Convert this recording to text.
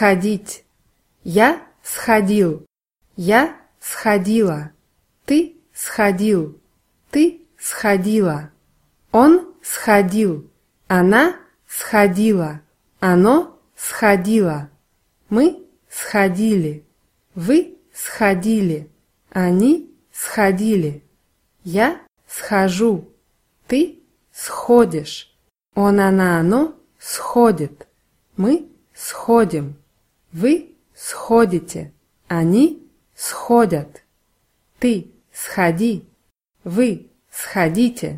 сходить. Я сходил. Я сходила. Ты сходил. Ты сходила. Он сходил. Она сходила. Оно сходило. Мы сходили. Вы сходили. Они сходили. Я схожу. Ты сходишь. Он, она, оно сходит. Мы сходим. Вы сходите. Они сходят. Ты сходи. Вы сходите.